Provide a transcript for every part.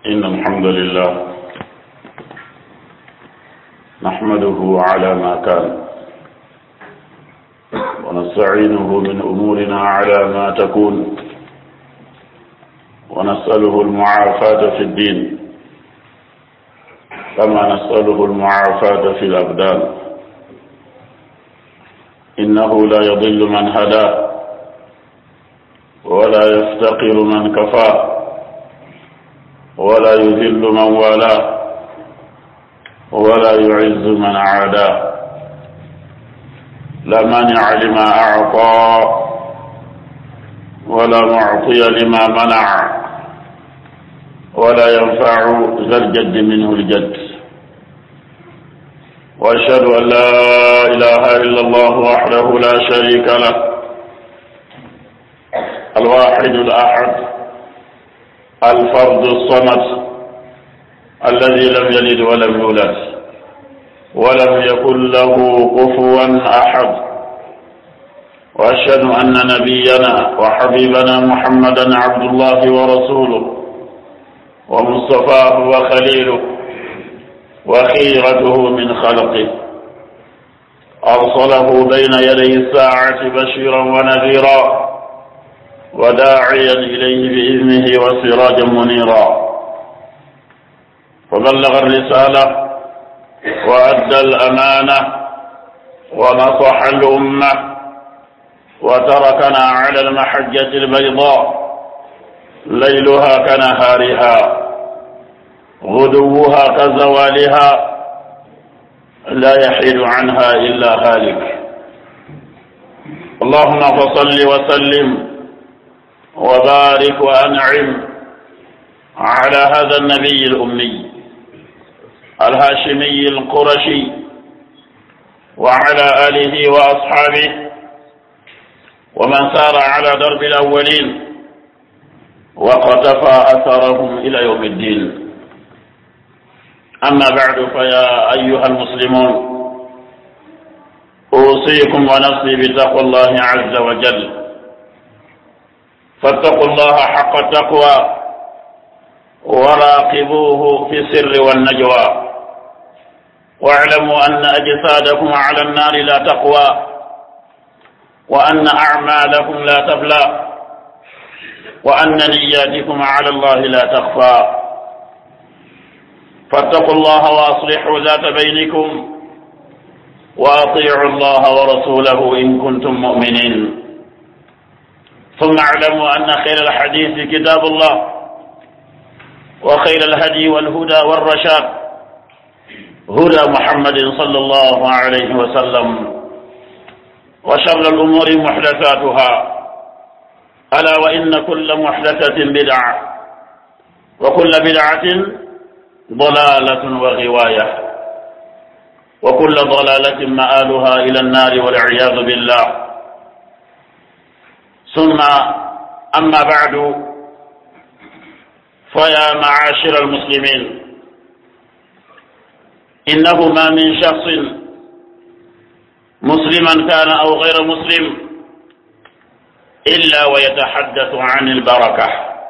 إن الحمد لله نحمده على ما كان ونستعينه من أمورنا على ما تكون ونسأله المعافاة في الدين كما نسأله المعافاة في الأبدان. إنه لا يضل من هداه ولا يفتقر من كفاه ولا يذل من والاه ولا يعز من عاداه. لا مانع لما أعطى ولا معطي لما منع ولا ينفع ذا الجد منه الجد. وأشهد أن لا إله إلا الله وحده لا شريك له الواحد الأحد الفرد الصمد الذي لم يلد ولم يولد ولم يكن له كفوا أحد. وأشهد أن نبينا وحبيبنا محمدا عبد الله ورسوله ومصطفاه وخليله وخيرته من خلقه، أرسله بين يدي الساعة بشيرا ونذيرا وداعيا إليه بإذنه وسراجا منيرا، فبلغ الرسالة وأدى الأمانة ونصح الأمة وتركنا على المحجة البيضاء ليلها كنهارها غدوها كزوالها لا يحيد عنها إلا هالك. اللهم فصل وسلم وبارك وأنعم على هذا النبي الأمي الهاشمي القرشي وعلى آله وأصحابه ومن سار على درب الأولين وقتفى أثرهم إلى يوم الدين. أما بعد، فيا أيها المسلمون، أوصيكم ونفسي بتقوى الله عز وجل، فاتقوا الله حق التقوى وراقبوه في السر والنجوى، واعلموا أن أجسادكم على النار لا تقوى، وأن أعمالكم لا تبلى، وأن نياتكم على الله لا تخفى. فاتقوا الله وأصلحوا ذات بينكم وأطيعوا الله ورسوله إن كنتم مؤمنين. ثم اعلموا أن خير الحديث كتاب الله، وخير الهدي والهدى والرشاد هدى محمد صلى الله عليه وسلم، وشر الأمور محدثاتها، ألا وإن كل محدثة بدعة، وكل بدعة ضلالة وغواية، وكل ضلالة مآلها إلى النار والعياذ بالله. ثم أما بعد، فيا معاشر المسلمين، إنه ما من شخص مسلما كان أو غير مسلم إلا ويتحدث عن البركة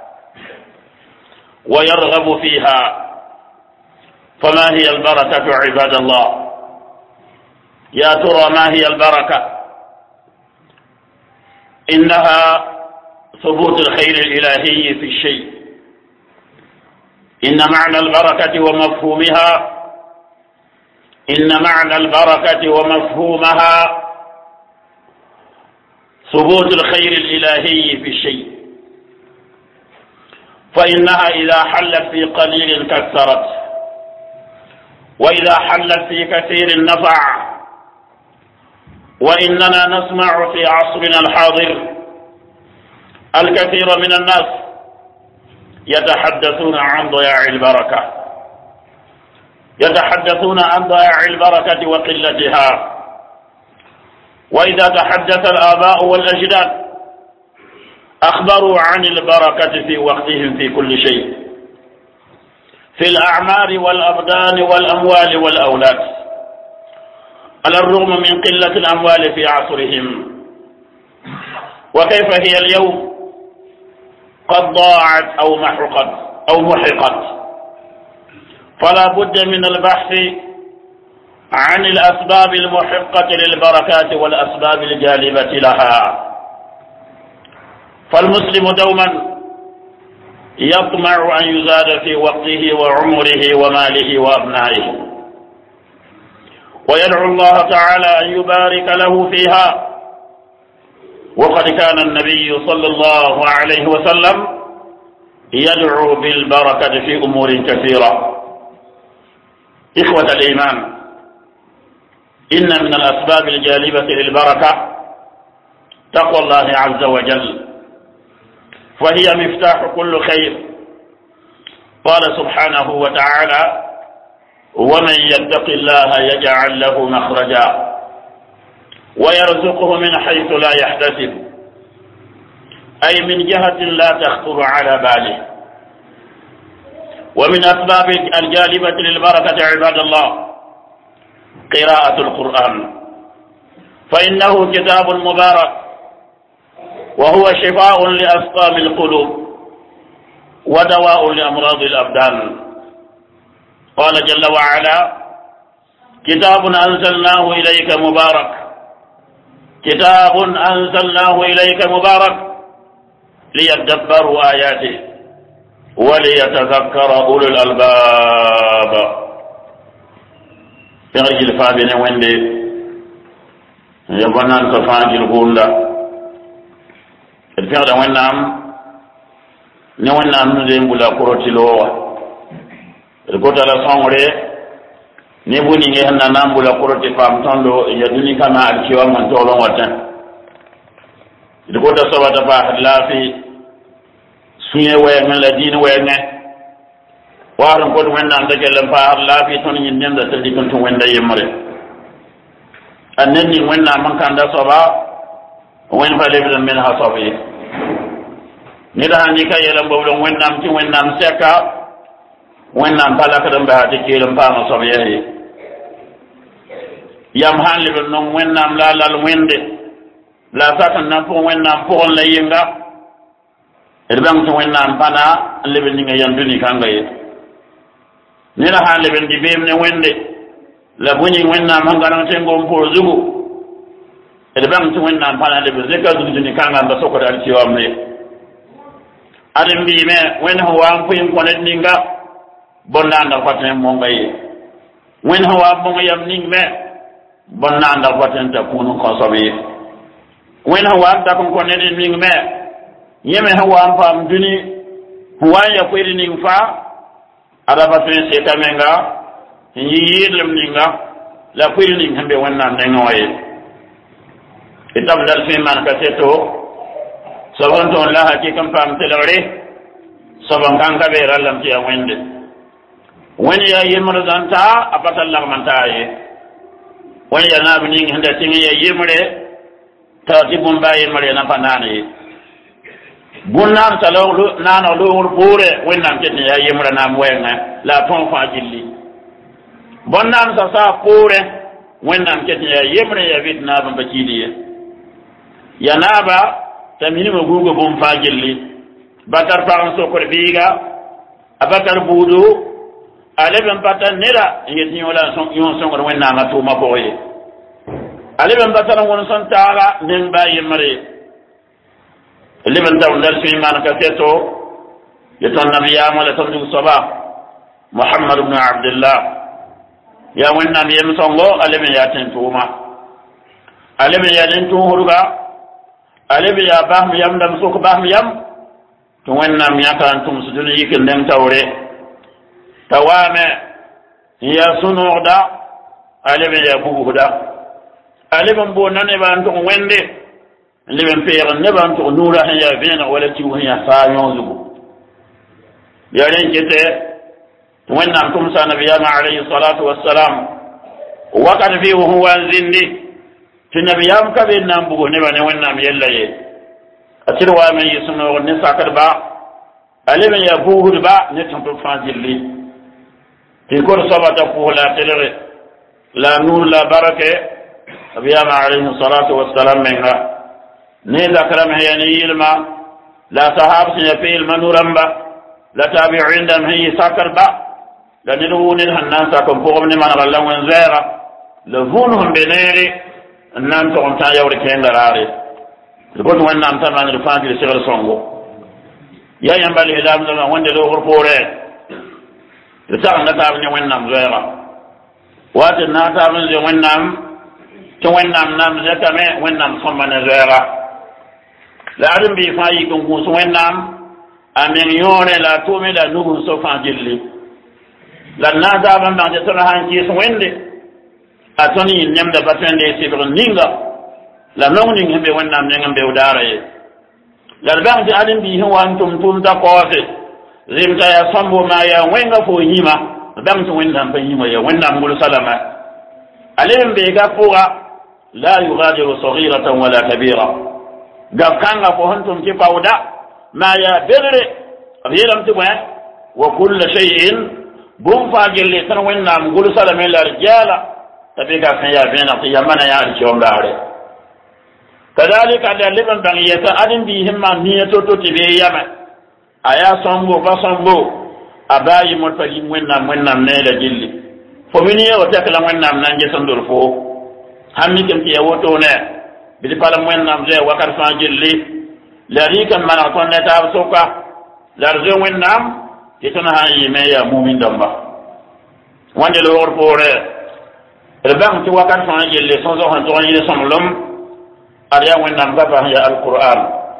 ويرغب فيها. فما هي البركة عباد الله؟ يا ترى ما هي البركة؟ إنها ثبوت الخير الإلهي في الشيء. إن معنى البركة ومفهومها ثبوت الخير الإلهي في الشيء، فإنها إذا حلت في قليل كثرت، وإذا حلت في كثير نفع. وإننا نسمع في عصرنا الحاضر الكثير من الناس يتحدثون عن ضياع البركة، يتحدثون عن ضياع البركة وقلتها. وإذا تحدث الآباء والأجداد أخبروا عن البركة في وقتهم في كل شيء، في الأعمار والأبدان والأموال والأولاد، على الرغم من قلة الأموال في عصرهم. وكيف هي اليوم؟ قد ضاعت أو محقت فلا بد من البحث عن الأسباب المحقة للبركات والأسباب الجالبة لها. فالمسلم دوما يطمع أن يزاد في وقته وعمره وماله وأبنائه، ويدعو الله تعالى أن يبارك له فيها. وقد كان النبي صلى الله عليه وسلم يدعو بالبركة في أمور كثيرة. إخوة الإيمان، إن من الأسباب الجالبة للبركة تقوى الله عز وجل، فهي مفتاح كل خير. قال سبحانه وتعالى: ومن يتق الله يجعل له مخرجا ويرزقه من حيث لا يحتسب، أي من جهة لا تخطر على باله. ومن أسباب الجالبة للبركة عباد الله قراءة القرآن، فإنه كتاب مبارك وهو شفاء لأسقام القلوب ودواء لأمراض الأبدان. قال جل وعلا: كتاب أنزلناه إليك مبارك، كتاب أنزلناه إليك مبارك ليدبروا آياته وليتذكر أولو الألباب. يرجل فابن وندي يبنى الكفاجل قولا الفعل ونعم نزين بلا كروتي لوا الكوتا لا صامري نبوني نهنا نام بلا كروتي فامتندو يدني كما الكيوا من تولون وطن الكوتا سبات فاحد لا في سنية ويغن لدين ويغن وارن كود ونام تجلم فاحد لا في توني ينجم دا تلدي كنتم وندا يمري أنني ونام من كان دا صبا وين فليبدن منها صبي نيراني كاي يلم بولون ونام تي ونام سكا ونام بالاك دم بهاتي كيلم فاما صبي يام هان لبن نون ونام لا لا ويندي لا ساتن نام فو ونام فون لا ينغا إربان تو ونام بانا لبن نيغا يندوني كانغاي نيرا هان لبن دي بيم ني ويندي لا بوني ونام هانغا تنغوم فور زوغو إربان تو ونام بانا لبن زكا زوغني كانغا بسوكو دال تيوامني adam bi me wen hawa fuyin konet ninga bonna andal faten mo ngay wen hawa mo yam ning me bonna andal faten ta kunu ko sobe wen hawa ta kon konet ning me yeme hawa fam duni huwa ya kwiri ning fa ada faten se kamenga yi yidlem ninga la kwiri ning hambe wonna nengoye itam dal fi man ka seto sabon ton la hakikan fam telore sabon kan ka be ralam ti wende wani ya yimre danta apatal la mantaye wani ya nabi ni handa tingi ya yimre ta ti bumba yimre na panani bunnar talawlu nana lu bure wenam tin ya yimre na mwenga la ton fa jilli bonnam sa pure wenam tin ya yimre ya vidna bamba cidiye ya naba tamini ma gugo bom fajilli bakar faran sokor biga abakar budu aleben patan nera yeti wala son yon son ko wenna ma to ma boye aleben patan won son taala nen baye mare aleben taw dal fi man ka teto yeton nabiya mala tamdu sabah muhammad ibn abdullah ya wenna mi yem songo aleben ya ten tuma aleben ya den to huruga alebe ya bah mi yam dam soko bah mi yam to wenna mi yakan tum sudul yikin dem tawre tawame ya sunuda alebe ya buhuda alebe bo nane ban to wende alebe peer ne ban to nura ya bena wala ti ya fa yonzugo ya len kete wenna tum sa nabiyana alayhi salatu wassalam wa kad fi huwa zindi tinabiyam ka be nan bugo ne bane wannan yallaye atirwa men yisuno ne sakar ba alebe ya buhud ba ne tumpu fazilli ti ko sabata ko la telere la nur la barake abiyam alayhi salatu wassalam menha ne la karam yani ilma la sahab si fi ilma nuramba la tabi'in dam hi sakar ba la ne woni hannan sa ko ko ne man Allah wan zaira le vunhum benere nan to on ta yawre kendarare le ko to wannan ta man fa di sir songo ya yambali helam da wonde do ko pore le ta na ta ne wannan zaira wata na ta man je wannan to wannan nam zata me wannan somma na zaira la adam bi fayi ko so wannan amen yore la to me da nugun so fa jilli la na ta ban da to han ki so wende atoni nyam da batende sibr ninga la nongni ngembe wannan ngembe udara ye la ban da adam bi wan tum ta ko fe rimta ya sambo ma ya wenga fo hima dan to wannan ban hima ya wannan mul salama alim be ga fuga la yughadiru saghiratan wala kabira ga kanga fo hantum ki pawda ma ya bedre rilam tibwa wa kullu shay'in bum fagille tan wannan mul salama la rijala tabiga kan ya bena to yamana ya jongare kadalika da liban bangiyata adin bi himma niyato to tibe yama aya sombo ba sombo abayi motali wannan ne da jilli fo mini yo takala wannan nan je sandor fo hammi kem ti woto ne bi pala wannan je wakar fa jilli la rikan mana kon ne ta soka larzo wannan ti tana hayi me ya mu'min damba wande lo wor pore rebam ti wakar fa jilli so so han to ni samlum ariya wannan baba ya alquran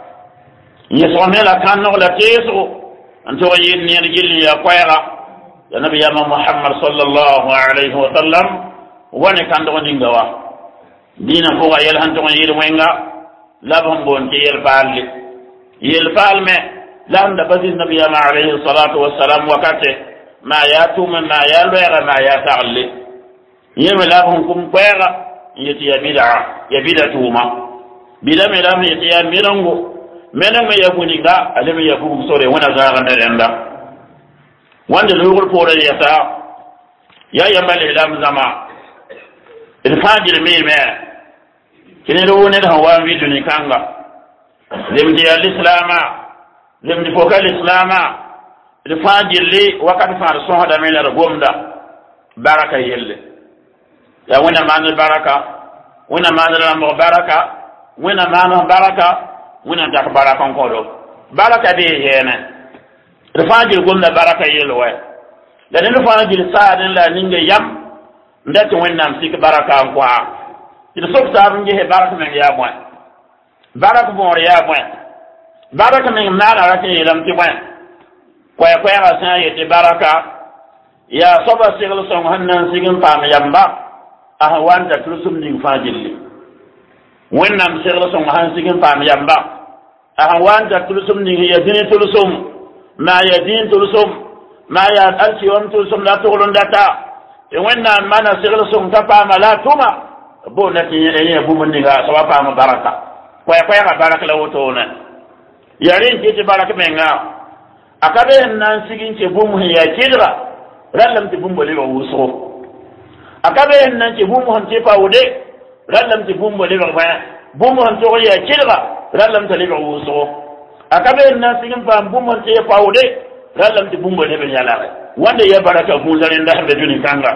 yesonela kanno la teso anto yidni en jilli ya qayra ya nabi ya muhammad sallallahu alaihi wa sallam woni kando ninga wa dina ko yel hanto yir wenga labam bon ti yel palme landa bazin nabi ya alaihi salatu wassalam wakate ma yatu ma ya lera ma ya ta'alli yema labam kum qayra yati ya bid'a tuma bid'a me lam yati ya mirango mena me yabuninga aleme yabu sore wana zaga ndenda wanda lugul pore yata ya yambale lam zama il fajir me kene do ne da wa widu ni kanga lemdi al-islama lemdi fokal islama il fajir li wakat far so hada me la gomda baraka yelle ya wana man baraka wana man baraka wana man baraka wona dak baraka ko do baraka be yene rifajil gomna baraka yelwa da ne rifajil saaden la ninga yam ndati wonnam sik baraka ko a il sokta bunje he baraka men ya mo baraka bon ya mo baraka men nana rake yelam ti mo ko ya sa yete baraka ya soba sigel son hannan sigin pam yamba ah wanda tusum ning fajil wonnam sigel son han sigin pam yamba wanda tulusum ni yadini tulusum ma yadin tulusum ma ya alsiyom tulusum la tugulun data e wenna mana siglusum tapa mala tuma bo nati ene bu mun diga sawa pa ma baraka ko ya baraka la woto na yarin ke baraka menga akabe nan sigin ce bu mu ya kidra rallam ti bumbo le wuso akabe nan ce bu mu han ce pa wude rallam ti bumbo le ba bu mu han to ya kidra rallam ta liba wuso akabe na sigin fam bumman te pawde rallam ti bumbo de be yala wanda ya baraka fu zare nda be juni kanga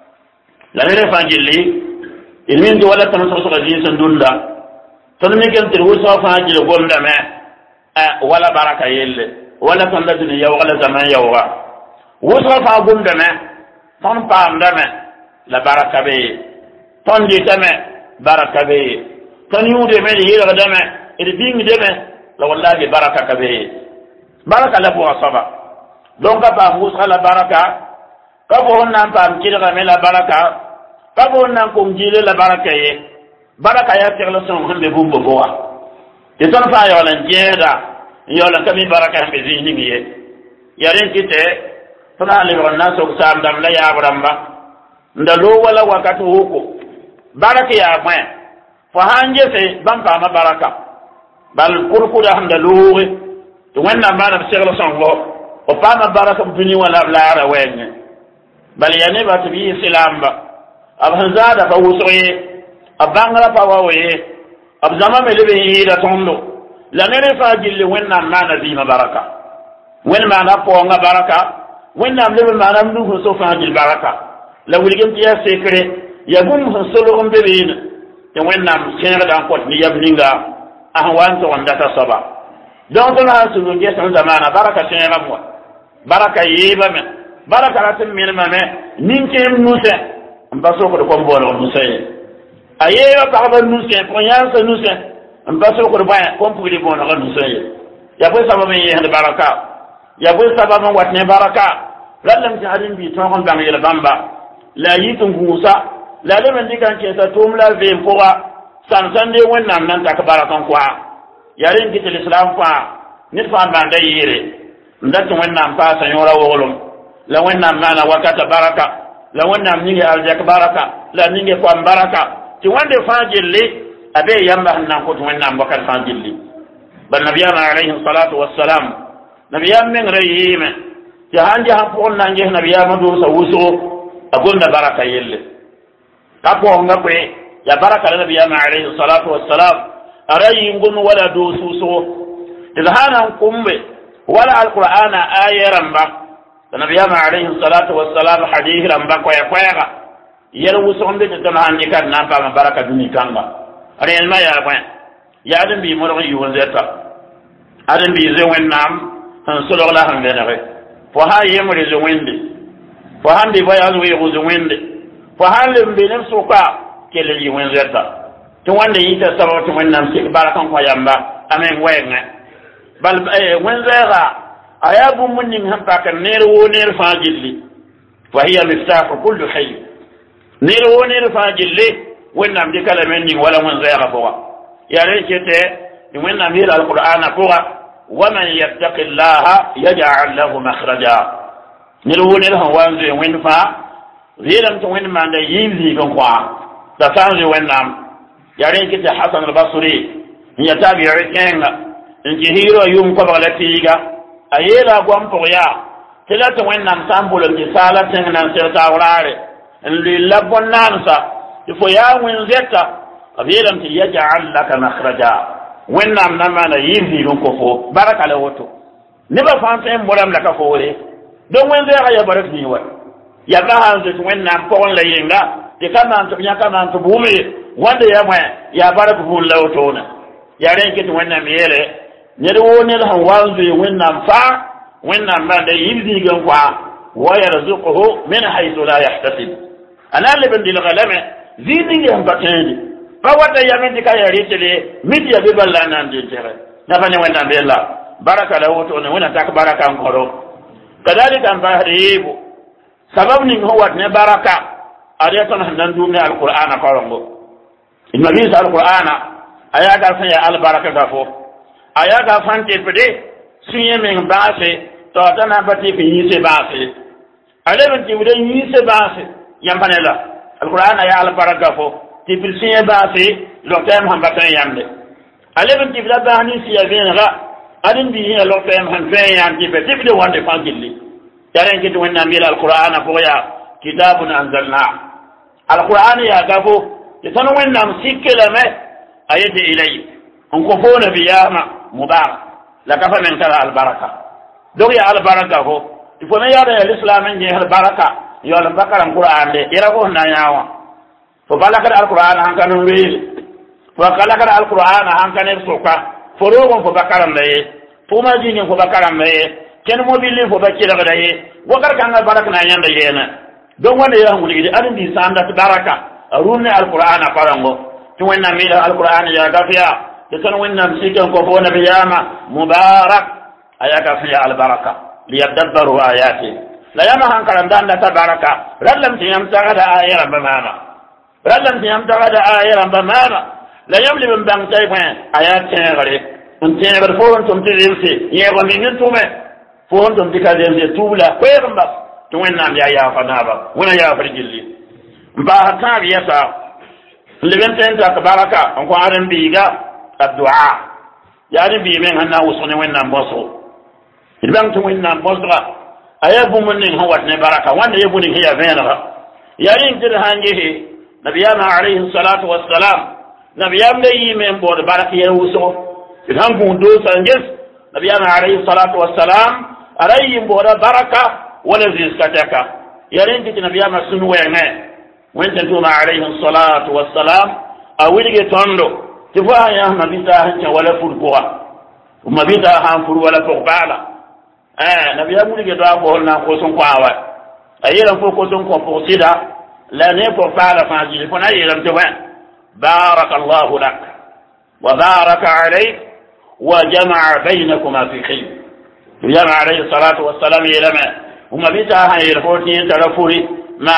la ne fangilli ilmin do wala tan so so gaji san dunda tan mi ken tir wuso fangil gonda me wala baraka yelle wala tan la duniya wala zaman yawa wuso fa gonda me tan pam da me la baraka be tan di tame baraka be tan yude me yira da me irbiŋ deme la wallahi baraka kabe baraka la bo asaba donc ba musa la baraka ka bo nan pam kila me la baraka ka bo nan ko ngile la baraka ye baraka ya tir la son hande bumbo boa e ton fa yo lan jeda yo lan kami baraka be zini ye yaren kite tona le ronna so sam dam la ya bramba ndalo wala wakati huko baraka ya mwe fa hanje se bam pa ma baraka bal kurkuda hamda luwe to wannan ma na shegla songo o fama baraka duni wala lara wenye bal yani ba to bi islam ba ab hanzada ba wusoye abangala pa wawe ab zama me lebe yida tondo la nene fa jille wannan ma na bi ma baraka wen ma na po nga baraka wẽnnaam leb n maana m nusẽ so fãa gil baraka la wilgem tɩ yaa sekre ya bũmb sẽn solg n be beene tɩ wẽnnaam sẽegda n kõt ne yab ninga a sẽn wa n tog n data soaba donc tõnd sã n sũur n ges n zamaana baraka sẽegame wa baraka yeebame baraka rat n menemame nin-kẽem nusẽ n pa sokd kom-boolg nusã ye a yeeba pagba nusẽ pʋgẽ yãnsa nusẽ n pa sokd bõe kom-pugli bõonegã nusã ye ya bõe sabab n yẽsd baraka ya bõe sabab n wat ne baraka rallem tɩ hadin bɩ tõog n bãng yel bãmba la a yik n gũusa la a leb n dɩka n kẽesa tʋʋm la a veem pʋga sãn-sãn de wẽnnaam nan tak bark n kɔa yaa rẽ n kɩ tɩ lislam fãa ned fãa n bãanda yɩɩre n dat tɩ wẽnnaam paasa yõora woglem la wẽnnaam maana wakata baraka la wẽnnaam ninge arzɛk baraka la ninge koam baraka tɩ wãnde fãa gelle a bee yãmba sẽn na n kõt wẽnnaam wakat fãa gilli bal nabiyaamã alayhi salatu wassalam nabiyaam mengra yeeme tɩ sãn ges n pʋgẽ na n ges nabiyaamã dʋʋsa wʋsgo a gomda baraka yelle ka pʋgẽnga koe ya baraka la nabiyaamã alayhi salatu wassalam a ra yɩngem wala doos wʋsgo tɩ d sã na n kʋmbe wala alqur'ana aya rãmba nabiyaamã alayhi salatu wassalam hadis rãmba koɛɛ-koɛɛga yɛl wʋsg n be tɩ tõnd sãn dɩka d na n paama baraka dũni kãnga rẽelmã yaa bõe yaad n bɩ modg n yʋʋn zɛta ad n bɩ ze wẽnnaam sẽn solg la sẽn vẽnege fo sã yembre ze wẽnde fo sãn bɩ voyage weego ze wẽnde fo sãn le n be neb sʋka kell n yɩ wẽn zɛta tɩ wãnde yɩta sabab tɩ wẽnnaam sɩk bark n kõ yamba a meng wɛɛngẽ bal wẽn zɛɛga a yaa bũmb ning sẽn pak neer woo neer fãa gilli fa hiya miftahu kullu hay neer woo neer fãa gilli wẽnnaam dɩka la men ning wala wẽn zɛɛga pʋga yaa rẽ kɩtɛ tɩ wẽnnaam yeel alqur'ana pʋga waman yattaqi llaha yaj'al lahu makhraja ned woo ned sẽn wa n zoe wẽnd fãa yeelame tɩ wẽnd maanda yɩɩm zĩig n kõ t'a sã n zoe wẽnnaam yaa rẽ kɩtɛ hasan albasri n ya tabi'i kẽenga n kɩ hiiro a yʋʋm kobg la tɩɩga a yeela a goam pʋg yaa tɩ la tɩ wẽnnaam sã n bolem tɩ saala tẽng na n seg taoraare n lʋɩl la bõn-naansa tɩ fo yaa wẽn zɛta b yeelame tɩ yaj'al laka makhraja wẽnnaam na maana yɩɩm zĩig n ko fo baraka la woto nebã fãa tõe n bolam la ka foore donc wẽn zɛɛga ya bark zĩig wa ya ka sã n zoet wẽnnaam pʋgẽ la yenga tɩ ka maan tɩ b yãka maan tɩ bʋʋme wãnde ya bõe yaa bark vũun la wotone yaa rẽ kɩ tɩ wẽnnaam yeele ned woo ned sẽn wa n zoe wẽnnaam fãa wẽnnaam maanda yɩɩm zĩig n kɔa wa yarzuqhu min haythu la yahtasib a na n leb n dɩlga lame zĩig ninge sẽn pa tẽende pa wata yame tɩ ka ya rɩtle mi tɩ ya be bal la n na n dɩl tɛge nafa ne wẽnnaam bella baraka la wotone wẽna tak baraka n kõro kadalika n paasd yeebo sabab ning sẽn wat ne baraka ad ya tõnd sẽn na n dʋʋm ne alqur'ana karengo ma vɩɩs alqur'ana a yaa gar sẽn ya albarka gafo a yaa gar fãn tɩpde sũ-yẽ meng baase t'a ta na n pa tɩp yĩse baase a leb n tɩbda yĩse baase yãmb pa ne la alqur'ana yaa albarka gafo tɩpd sũ-yẽ baase log-tɛɛm sẽn pa tõe n yãmde a leb n tɩbda baas ninsiya vẽenega ad n bɩ yẽ log-tɛɛm sẽn tõe n yãm tɩpɛ tɩpde wãnde fãa gilli ya rẽ kɩ tɩ wẽnnaam yeel alqur'ana pʋg yaa kitabun anzalna alqur'ana yaa gafo tɩ tõnd wẽnnaam sɩkke lame a yetɩ ilayk n kõ fo nabiyaamã mubarak la ka fa men tara albaraka dog ya albaraka fo tɩ fo me yaada ya lislam n gẽesd baraka n yaool n pa karem qur'an de yɛra fo sẽn na n yã wã fo pa lakd alqur'ana sãn ka n weele fo ka lakd alqur'ana sãn ka neb sʋka fo roogẽ fo pa karemda ye pʋgma zĩigẽ fo pa karemda ye kẽnd mobilẽ fo pa kelgda ye wakat kãngã barak na n yãnda yɛɛna donc wãnda yaa sẽn wilgde ad n bɩ sãn dat baraka a rũm ne alqur'ana parango tɩ wẽnnaam yeela alqur'ana yaa gaf yaa tɩ tõnd wẽnnaam sɩk n kõ fo nabiyaamã mubarak a yaa gaf yaa albaraka liyadabbaru ayati la yãmb sãn karem dãn data baraka rallame tɩ yãmb tagda aya rãmba maama rallame tɩ yãmb tagda aya rãmba maama la yãmb leb n bãng t'a bõe a yaa tẽegre n tẽegd fo sẽn tʋm tɩ zemse yẽego ming n tʋme fo sẽn tʋm tɩ ka zemse tuubla koeeg n bas tɩ wẽnnaam yaa yaafa naaba wẽna yaafr gilli n paasd tãab yɛsa n leb n tẽn tak baraka n kõ ad n biiga addu'a yaa d n bii meng sẽn na n wʋsg ne wẽnnaam bõsgo d bãng tɩ wẽnnaam bõsga a yaa bũmb ning sẽn wat ne baraka wãnda yaa bũ ning sẽn ya vẽenega yaa yĩng tɩ d sãn gese nabiyaamã alayhi salatu wassalam nabiyaam la yiime n bood barak yɛl wʋsgo tɩ d sãn gũud doosa n ges nabiyaamã alayhi salatu wassalam a ra yɩ n booda baraka ولا زيسكتك يرين نبي ما سنو وين تنتوما عليه الصلاة والسلام أولي تندو تفاها يا مبيتا هنشا ولا فرقوا ومبيتا هنفر ولا فرقالا نبي أولي دعا فهلنا قوسن قاوة أيلا فوقوسن قوسيدا لا نفر فعلا فاجل فنا يلم تبان بارك الله لك وبارك عليك وجمع بينكما في خير جمع عليه الصلاة والسلام يلما ومبيتا هاي الفورتين ترفوري ما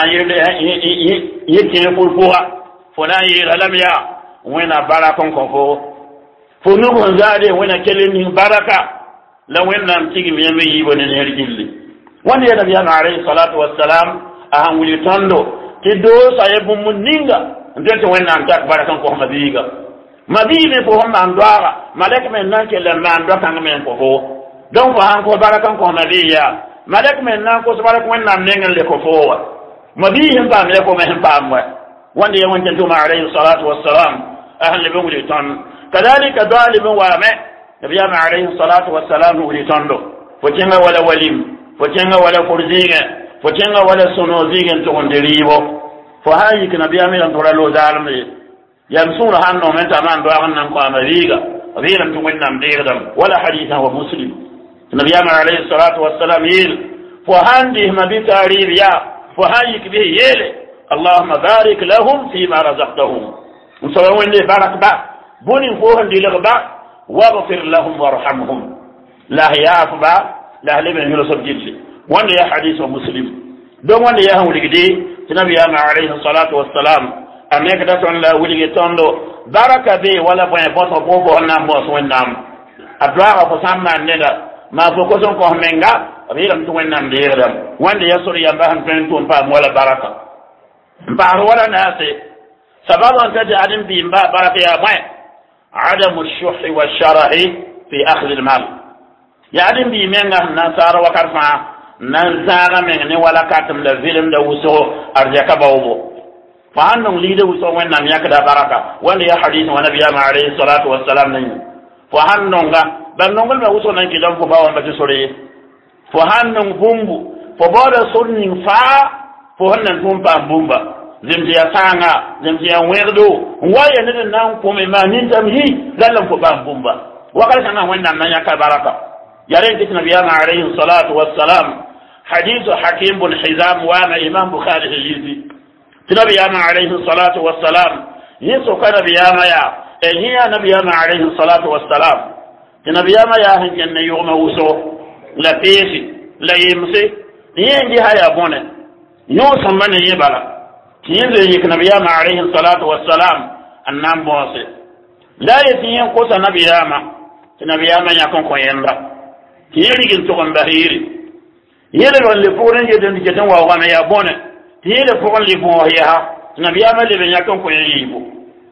يكين فوقها فنا يلم يا وين باركم كفو فنوب زادي وين كلين بركة لو وين نام تيجي من يبون الهرجلي وين النبي عليه الصلاة والسلام أهم ولتندو تدوس أيبو منينغا أنت وين نام تك بركة كفو مبيغا مبيغا فهم أندوارا ملك من نانك لما أندوكا من كفو دون فهم كفو بركة كفو مبيغا ملك من نانك سبارك وين نام نينغا لكفو مبيغا فهم لكم مهم فهم وين يوم تنتم عليه الصلاة والسلام أهل بمولي تن كذلك ظالم وامع نبي عليه الصلاة والسلام ولي تندو فتنga ولا وليم فتنga ولا فرزينga فتنga ولا سنوزينga تقندريبو فهايك نبي أمين ترى ظالم يمسون هانو من تمان دوغن نمكو أمريكا غيرم تقولنا مديردم ولا حديثا ومسلم نبي عليه الصلاة والسلام يل فهانده مبيتا ريبيا فهايك به يل اللهم بارك لهم فيما رزقتهم وسوين لي بارك با بني فوهن دي لغبا واغفر لهم وارحمهم لا يعف با لا لمن يرسل جلسي وان يا حديث ومسلم دون وان يا هولي دي النبي عليه الصلاة والسلام أميك داتون لا ولي توندو بارك بي ولا بوين بوتو بوبو نام بوس وين نام أدعاء فسامنا ندا ما فوكسون كوه منغا ريلم تو وين نام ديردم وان يسور يباهم فنتون بام ولا بارك بار ولا ناسي سبب أن تجعل بإنباء بركة يا ماء عدم الشح والشرح في أخذ المال يعني بإمانة نصار وكرفع نصار من ولا كاتم لفيلم دوسو أرجك بوبو فأنهم ليدو وسو وين نام يكدا بركة وان يا حديث ونبي عليه الصلاة والسلام نين فأنهم بل نقول ما وسو نين كدام فباوان بجسوري فأنهم بومبو فبادا سنين فا فهنن بومبا بومبا زمتيا سانغا زمتيا ويردو ويا ندن نام كومي ما ننتم هي للم فبام بومبا وقال سنا وين نام يكا بركة يرين نبينا عليه الصلاة والسلام حديث حكيم بن حزام وانا إمام بخاري الجيزي نبينا عليه الصلاة والسلام يسو كان نبينا يا هي نبينا عليه الصلاة والسلام نبينا يا هن يوم وسو لا بيسي لا يمسي ينجي هيا بونه يوسم من يبلا ينزل يك نبينا عليه الصلاة والسلام النام بوسي لا يتين قصة نبينا يكون كويندا يلي جنتون بهيري يلي اللي فورن جدن جدن وغانا يا بونه يلي فورن اللي بوهيها نبينا اللي يكون كوينيبو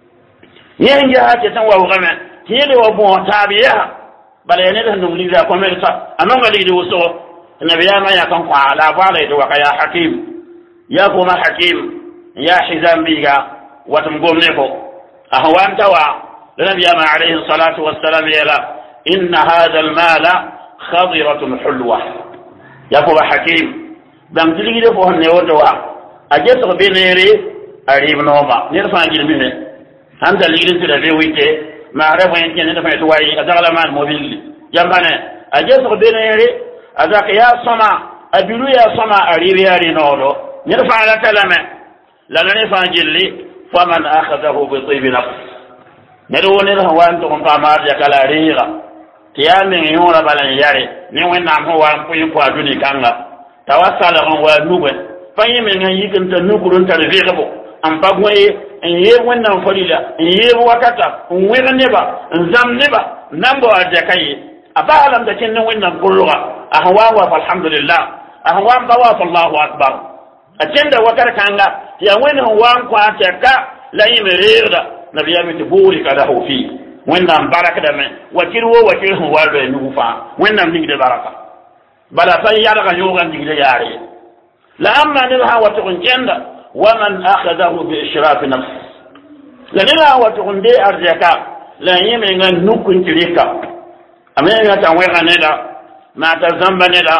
ينجي هاتي تنوى وغانا يلي وبوه تابيها بل ينده نمليزا كوميرسا أنوغا ليدي وسو نبينا يكون كوالا بالي دوكا يا حكيم يا كوما حكيم يا حزام بيغا وتمقوم نفو أهوان توا لنبينا عليه الصلاة والسلام يلا إن هذا المال خضرة حلوة يا كوما حكيم دم تلقي دفوه النيوتوا أجسر بنيري أريب نوما نرفع جلمينه أنت اللي قلت لبيويته ما عرفوا ينكي نفع توائي أدغل ما الموبيل جنبنا أجسر بنيري أذاك يا صمع أبلو يا صمع أريب ياري نورو نرفع لكلمة لنا نفع جلي فمن أخذه بطيب نفس نروني له وانتم فامار جكلا ريغا تيامين يونا بلن ياري نيوين نعم هو أنفين فادوني كانغا توسل غن ونوبة فيمين يكن تنوكرون ترفيقبو أنفقوي إن يوين نفليلا إن يوين وكتا وين نبا نزام نبا نمبو أجاكي أبعلم تكين نوين نقلوغا أهوان فالحمد لله أهوان بواف الله أكبر أجند وكر كانغا يوين هوان كواتيكا لا يمريغدا نبي أمي تبورك له فيه وين نام بركة دمي وكيل هو والبي نوفا وين نام نجد بركة بلا فيارغا يوغا نجد ياري لأما نبها وتقن جند ومن أخذه بإشراف نفس لنبها وتقن دي أرجكا لا يمين نوكن تريكا أمين يتنويغا نلا ما تزنب نلا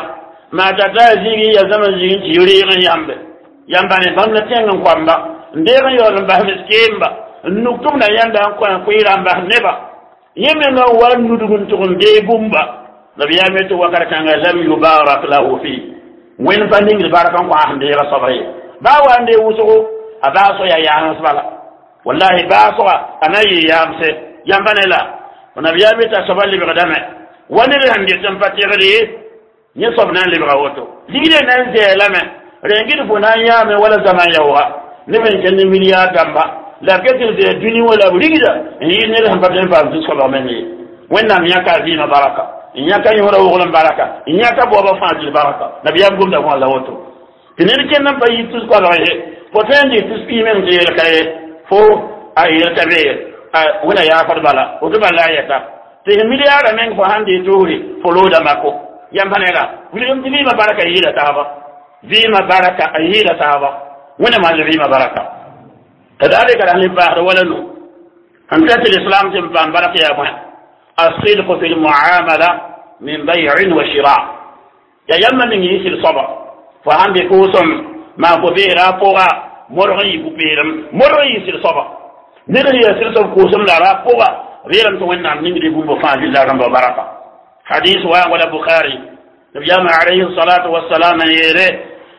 ma tata zigi ya zaman zigi ti yuri ngan yamba ne bam na tengan kwamba ndega yo lamba miskimba nuktum na yanda kwa kuiramba neba yeme no wan nudugun to nde bumba nabiya meto wakar kanga lam yubarak lahu fi wen banding barakan ko ahde ra sabay ba wande wuso abaso ya yana sabala wallahi baso anayi yamse yambanela nabiya meta sabali bi gadame wani hande tampati gali ni sabna li bawoto digide nan je lame rengid funa yame wala zaman yawa ni men jenni miliya gamba la ketir de duni wala rigida ni ne ran baden ba su ko meni wenna mi yaka dina baraka inyaka yora wogolan baraka inyaka boba faji baraka nabiya gumda ko Allah woto tinen ken nan bayi tus ko la he potendi tus bi men je la kay fo ay la tabe wala ya far bala o to bala ya ta te miliya ra men ko hande tori folo da mako yambanela wilim dimi baraka yida taba vima baraka ayida taba wala ma vima baraka كذلك أهل البحر ولنو أنت الإسلام تنفع بركة يا أبوان الصدق في المعاملة من بيع وشراء يا يما من يسير صبر فهم بكوسم ما كبيرا فوغا مرغي كبيرم مرغي يسير صبر نرغي يسير صبر كوسم لارا فوغا غيرم تونا من نجري بفاج الله رب بركة حديث ولا بخاري نبي عليه الصلاة والسلام يري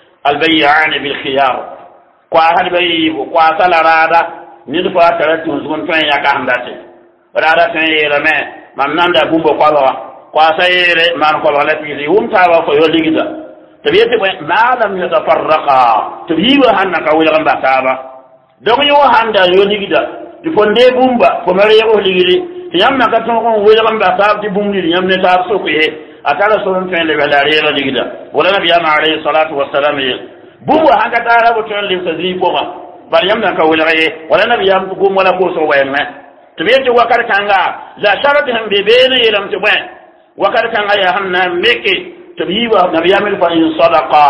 البيعان بالخيار kwa har bai kwa salarada ni do fa tara tun zun tan ya ka handate rada tan yere me man nanda bumbo kwa sayere man ko wala fi ta wa ko yoligida tabiyete ma lam yatafarraqa tabiwa hanaka wala gamba taba don yo handa yoligida di fonde bumba ko mare yo ligidi yamma ka ton ko wala gamba taba di bumni yamne ta so ko he atara so tan le wala re ligida wala nabiyama alayhi salatu wassalam bubu hanga tara bo ton lim sazi ko ma bar yamna ka wala ye wala nabi yam ko wala ko so wayenna to be to wakar kanga la sharati ham be bene yelam to ban wakar kanga ya hamna meke to biwa nabi yam fa in sadaqa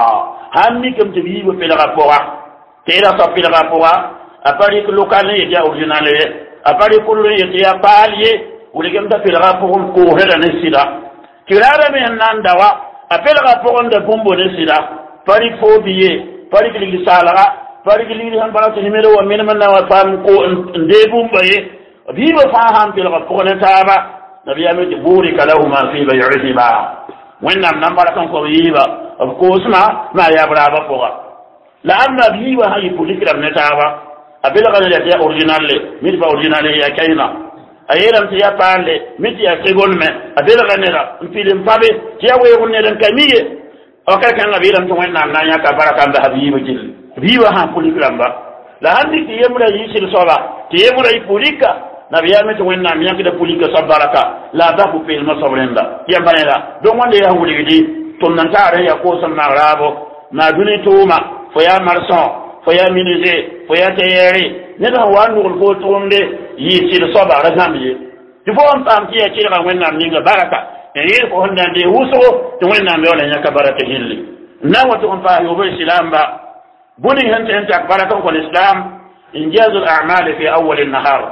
hammi kam to biwa pe la rapora tera so pe la rapora apari ko lokale ya original ye apari ko le ya palier wala gam ta pe la rapora ko heda ne sida kirara me nan dawa apel rapora nda bumbo ne sida pari fobiye pari kili salaga pari kili han bara nimero wa min manna wa fam ko ndebum baye biba faham bil qur'an taaba nabi amati buri kalahuma fi bay'ihi ba wannan nan bara kan ko yiba of course ma ya bara ba ko la amma biba hayi pulikram ne taaba abila kana ya original le mi ba original ya kaina ayeram ti ya pande mi ti ya segol me abila kana la filim pabe ti ya we wonne dan kamiye okay kan abiram to wannan nan ya ka baraka da habibu jil biwa ha pulikramba la handi ti yemura yishir sola ti yemura pulika nabiya me to wannan mi yakida pulika sabaraka la da ku pel masabrenda ya banela don wanda ya huli gidi to nan tare ya ko san marabo na duni tuma fo ya marson fo ya minise fo ya tayere ne da wanu ko tonde yishir sobara zambiye ti fo on tam ti ya kira wannan ninga baraka yir ko honda de wuso to wenna me wala nyaka baraka hilli na wato on fa yo islam ba buni hanta baraka ko islam injaz al a'mal fi awwal an nahar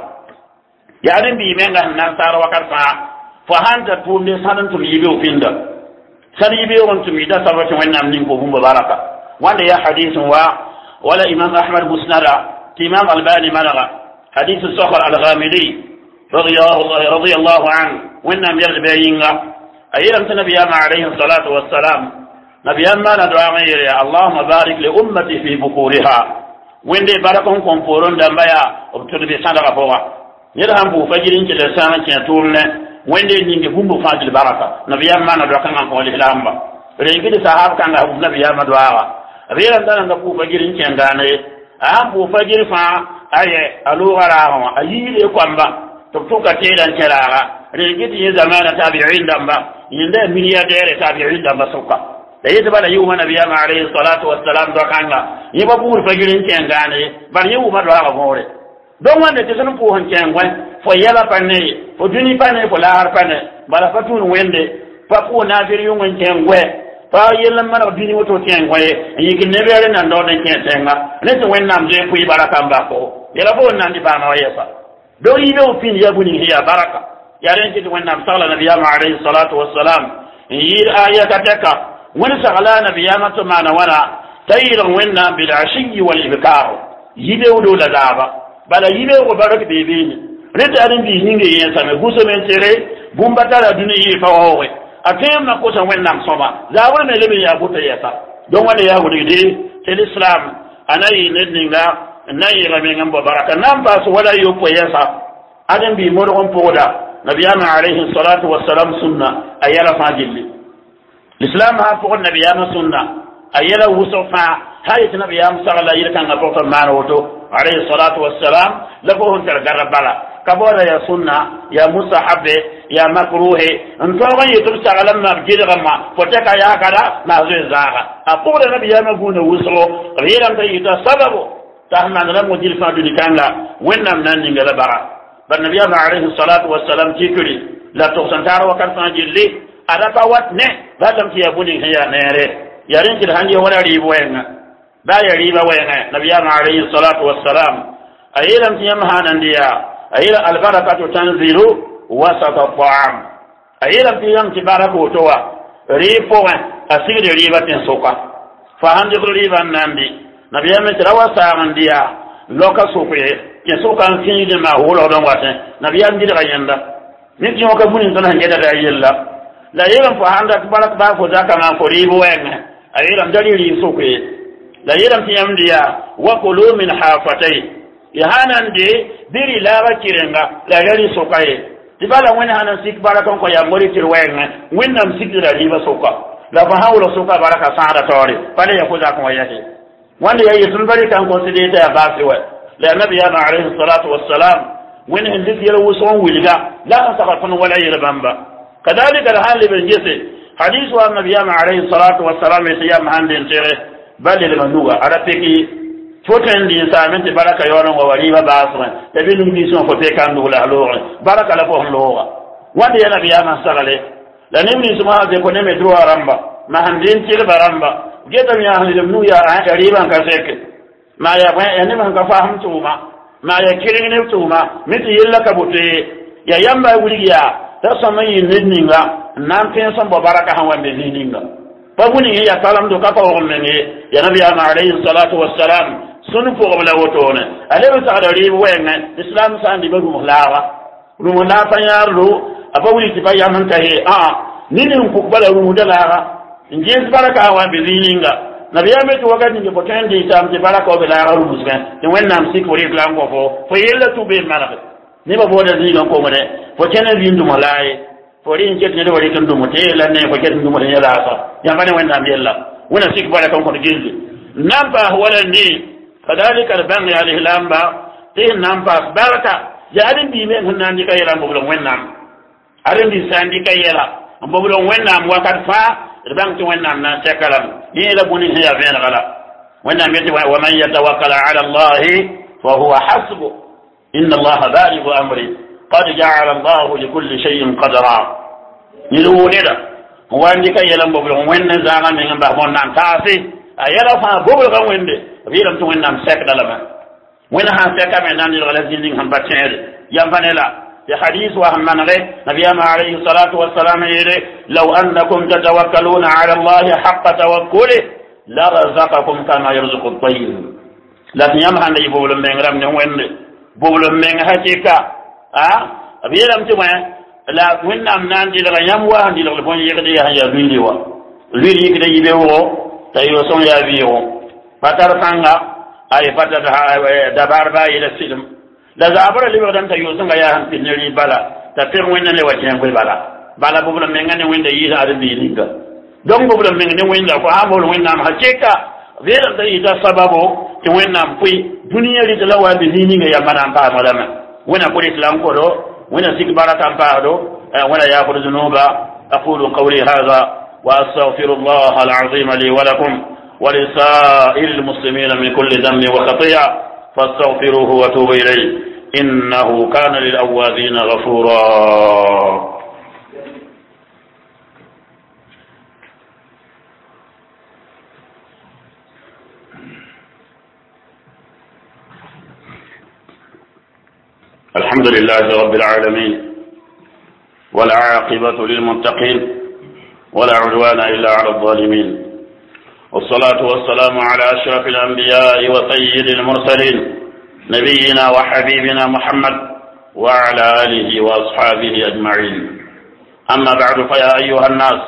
yani bi menga nan sar wakar fa fa hanta to ne sanan to yibe o pinda sar yibe on to mi da sabata wenna min ko bumba baraka wanda ya hadithun wa wala imam ahmad musnada imam albani malaga hadith as-sakhr al-ghamidi radiyallahu anhu wenna mi yarda bayinga أيام النبي عليه الصلاة والسلام نبي ما ندعى غير اللهم بارك لأمتي في بكورها وين دي باركهم كمفورون دمبايا وبتر بي صدقة فوق يرهم بو فجر انت لسانا كنتولنا وين دي نيجي بومبو فاجل بركة نبي ما ندعى كان قول الإسلام رينجي صحاب كان نبي ما دعا غير أن نبو فجر انت عندنا أهم بو فجر فا أي ألوغا راهم أيلي كوانبا تبتوكا تيدا كراغا رينجي زمان تابعين دمبا yinda milliardaire tabi'in da basuka da yake bana yau mana biya ma alayhi salatu wassalam do kanga yiba bur fagirin ken gane bar yau ma do ha gore don wanda ke sunu ko hanken gwan fo yala panne fo duni panne fo lahar panne bala fatun wende fa ko na bir yun ken gwe fa yalla mana duni woto ken gwe yikin ne bere nan do den ken tenga ne to wennam je ku baraka mbako yala bo nan di ba ma yesa do yibe opin yabuni hiya baraka yaren ki wannan sala nabi ya alayhi salatu wassalam yir ayata taka wani sagala nabiyama to mana wana tayira wenna bil ashi wal ibkar yibe wudo la daba bala yibe ko baraka bebe reta arin bi hinge yen same guso men tere bumba tara duni yi fawowe atem na ko san wenna soma zawa me lebe ya buta yasa don wanda ya gudu de tel islam anayi nedinga nayi rabe ngam baraka nan ba su wala yo ko yasa adam bi mo on poda nabiyana alayhi salatu wassalam sunna ayala fajilli l'islam ha ko nabiyana sunna ayala wusufa hayat nabiyam sallallahu alayhi kan ngapota maroto alayhi salatu wassalam lako hon tar garabala kabora ya sunna ya musahabe ya makruhe ntoga yitum sagalam ma jirgama foteka ya kada na zo zaga aqula nabiyana guna wusulo riran tayita sababu tahna na mujil fa dulikanga wennam nan ngala bara ban nabiyana alayhi salatu wassalam tikuri la to santaro wakan fajilli ada bawat ne badam tiya bunin hiya nere yarin kil hanje wala ribo wenga da ya riba wenga nabiyana alayhi salatu wassalam ayiram tiya mahanan dia ayira albarakatu tanzilu wasata ta'am ayira tiyam tibarako towa ripo asigde riba ten soka fa hande riba nandi nabiyame trawa samandia loka sokwe ke soka kinide ma holo don wate nabiyam dira yanda niti o ka bunin tan hangeda da yella la yira fa handa tibarak ba ko zaka ma ko ribo wenga ayira dalili sokwe la yira tiyam dia wa kulu min hafatay yahanan de biri laga kirenga la yari sokaye tibala wani hanan sik baraka ko ya mori tirwenga winnam sikira riba soka la fa hawlo soka baraka saada tore pale ya kuza ko yake wanda yayi sun bari kan ko sideta ya basi wa la nabiyana alayhi salatu wassalam wani hindi yar wuson wilga la asaqafun wala yarbamba kadalika al-hal bin jisi hadithu an-nabiyana alayhi salatu wassalam ya mahandin tere bal al-manuga arapeki foten di sa mente baraka yono wa waliba basra tabi num di son ko te kan dula lore baraka la fo lora wande yana biya ma sagale la nimni suma de ko neme droit ramba ma handin til baramba geta mi ahli dum ya riban ka seke ma ya fa ene man ka faham tuma ma ya kirin ne tuma miti yilla ka bote ya yamba wuliya ta sama yin ninga nan pen son baraka han wande ninga babuni ya salam do ka ko on ne ya nabi alayhi salatu wassalam sunu po wala wotone ale ta da ribo wenga islam sandi ba dum lawa dum na tanyarlo abawli ti bayaman tahe nini ku bala dum dalaga inje baraka wa bizininga nabiya metu wakati nge potende tam ti baraka wa la ru musgan ni wennam sik wori glam ko fo yella tu be marabe ni ba boda zilon ko mode fo kene bindu malaye fo rin jet ne wori kan dum te la ne fo jet dum ne yalla sa yambane wennam yella wona sik baraka ko gildi namba wala ni kadhalika al-bani alayhi lamba tin nampa baraka jarin bi men hunandi kayela mbobulon wennam arin bi sandi kayela mbobulon wennam wakat fa bang to wennam na tekalam ni la buni hiya ben gala wennam yati wa man yatawakkala ala allah fa huwa hasbu inna allah baligh amri qad ja'ala allah li kulli shay'in qadara ni lu neda wandi kayela mbobulon wenna zanga men ngamba bonnan taasi ayela fa bobulon wende biram to wennam sek dalama wena ha seka men nan wala zinding han batere yambanela ya hadith wa hammanare nabiyama alayhi salatu wassalam yire law annakum tatawakkaluna ala allah haqqa tawakkuli la razaqakum kama yarzuqu at-tayr la yamha nday bobulum mengram ne wende bobulum men hakika biram to la wennam nan di daga yamwa handi la bon yigde ya ya biliwa liri yigde yibe wo tayo son ya biyo fatar sanga ay fatar dabar ba ila silim la zabara li wadan ta yusun ga ya han pinri bala ta pir wonna le watin ko bala bubula mengane wenda yi da bi linga don bubula mengane wenda ko amol wenda ma hakika vera da ida sababu ti wenda pui duniya ri da wa bi linga ya mana pa malama wona ko islam ko do wona sik baraka pa do wala ya khuru zunuba aqulu qawli hadha wa astaghfirullah al-azim li wa lakum ولسائر المسلمين من كل ذنب وخطيئة فاستغفروه وتوبوا إليه إنه كان للأوابين غفورا الحمد لله رب العالمين والعاقبة للمتقين ولا عدوان إلا على الظالمين. والصلاة والسلام على أشرف الأنبياء وسيد المرسلين نبينا وحبيبنا محمد وعلى آله وأصحابه أجمعين. أما بعد، فيا أيها الناس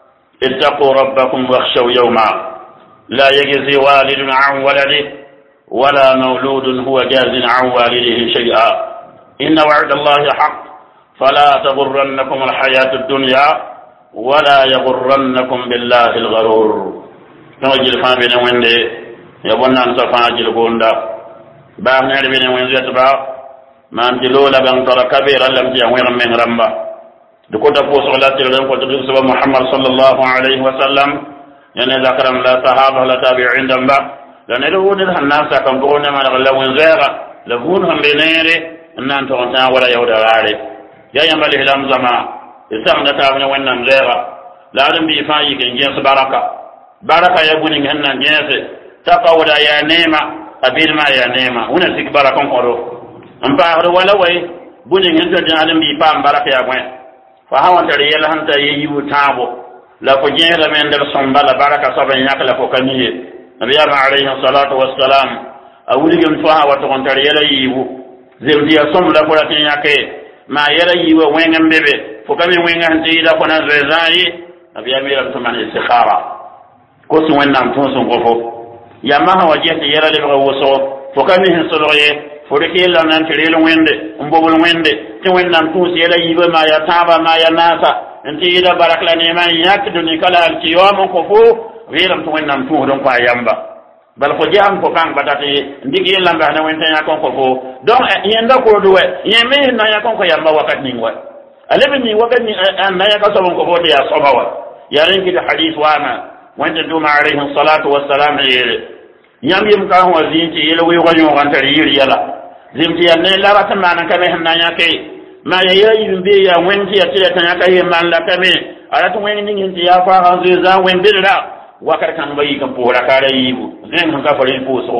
اتقوا ربكم واخشوا يوما لا يجزي والد عن ولده ولا مولود هو جاز عن والده شيئا. إن وعد الله حق فلا تغرنكم الحياة الدنيا ولا يغرنكم بالله الغرور. نوجل فابنا وندي يبونا نصفاجل بوندا باغنا بنا وندي تبا ما انت لولا بان ترى كبيرا لم تيوين من رمبا دكوتا فو صلاه لن كنت تسبب محمد صلى الله عليه وسلم يعني ذكرم لا صحابه لا تابعين دمبا لان لو دل الناس كم تقولنا ما لو زيغا لفون هم بنيري ان انت ولا يوداري يا يمبل هلام زما isam da tabne wannan zera laadum bi fayi gen jesu baraka ya buni hannan jese taqawda ya nema abil ma ya nema una sik barakon koro amba har wala way buni hanta da adam bi pam baraka ya gwen fa hawan da yela hanta yi tabo la ko jera men der sombala baraka saban yakla ko kaniye nabiya ma alayhi salatu wassalam awuli gem fa wa to kontar yela yiwu zemdiya som la ko ratin yake ma yela yiwu wengen bebe fukami wenga hanti da kona zezai nabiya mira tumani istikhara ko su wannan tun sun gofo yamma ha waje ta yara le ga woso fukami hin soloye furike la nan tirelun wende mbobul wende ti wannan tun su yala yiba ma ya taba ma ya nasa anti da barakla ne man yakdu ni kala al qiyam ko fo wiram tun wannan tun don kwa yamba bal ko jam ko kan badati ndigi lamba na wenta ya kon ko fo don yenda ko duwe yemi na ya kon ko yamba wakat ningwa alibni wakani na ya kasabon ko bote ya sabawa yarin ki da hadith wana wanda duma alaihi salatu wassalam yam yim ka ho zinti yele wi wanyo wantari yiri yala zimti ya ne la rata mana kame hanna ya kai ma ya yayi be ya wenti ya tira tan ya kai man la kame ala to wen ningin ti ya fa hanzu za wen bidra wakar kan bayi kan pora kare yibu zin kan ka farin puso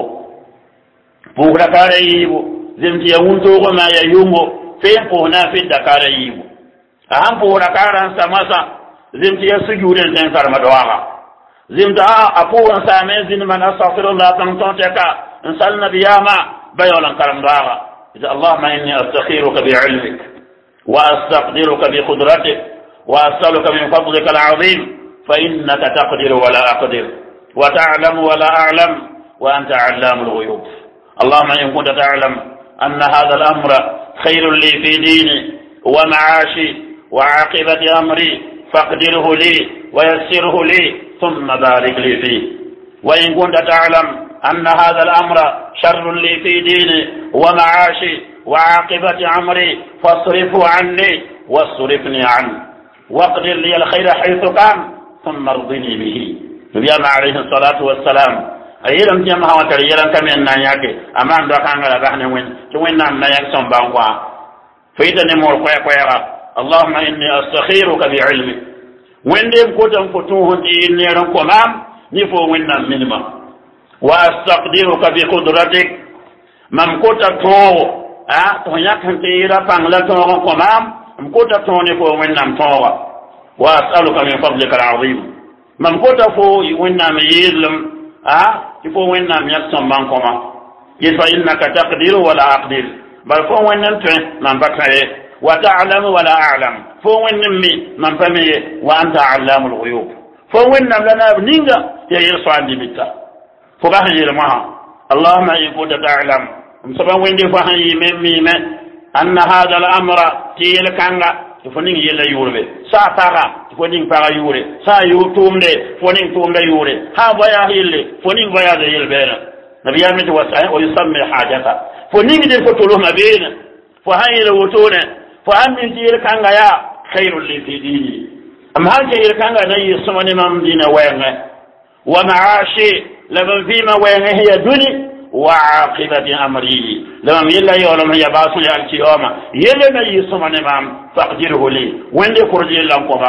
pora kare yibu zimti ya wunto ko ma ya yumbo fe ko na fi da kare yibu aham pora karan samasa zimti ya sujuden tan farma dawaga zimta apuwan same zin man astaghfirullah tan tonteka insal nabiyama bayolan karam dawaga إذا اللهم إني أستخيرك بعلمك وأستقدرك بقدرتك وأسألك من فضلك العظيم فإنك تقدر ولا أقدر وتعلم ولا أعلم وأنت علام الغيوب. اللهم إن كنت تعلم أن هذا الأمر خير لي في ديني ومعاشي وعاقبة أمري فاقدره لي ويسره لي ثم بارك لي فيه. وإن كنت تعلم أن هذا الأمر شر لي في ديني ومعاشي وعاقبة أمري فاصرفه عني واصرفني عنه واقدر لي الخير حيث كان ثم ارضني به. نبي عليه الصلاة والسلام أيلم جمع وتريلم كمن نياك أمان دكان على بحن وين نياك سنبانوا فإذا نمر قيا اللهم إني أستخيرك بعلمك وين دم كتم فتوه إني رنكمام نفو وين منما وأستقدرك بقدرتك ممكوتا تو تونياك هنتيرا فانغلتو رنكمام ممكوتا توني فو وين نم توا وأسألك من فضلك العظيم ممكوتا فو وين نم يلم يفو وين نم يكسم بانكما يفا إنك تقدر ولا أقدر بل فو وين نم من بكره وتعلم ولا أعلم فو وين نمي من فمي وأنت علام الغيوب فو وين نم لنا بنينغا يصوى عندي بيتا فباهي المها اللهم إن كنت تعلم مسبا وين دي فاهي ميمي أن هذا الأمر تيل كانغا فنين يلا يوربي ساتارا فنين فاغا يوري سا يوتوم دي فنين توم دي يوري ها بيا هيلي فنين بيا دي يلبينا نبي يامي توسعين ويسمي حاجتا فنين دي فتولو مبينا فهاي الوتونة فأمن تيل كانغا يا خير اللي في ديني أم هل تيل كانغا ني سمني ممدينة وينغا ومعاشي لمن فيما وين هي دني وعاقبة أمري لمن يلا يولم هي باسو يالكيوما يلا يسمى نمام فاقدره لي وين دي كرجي لنكما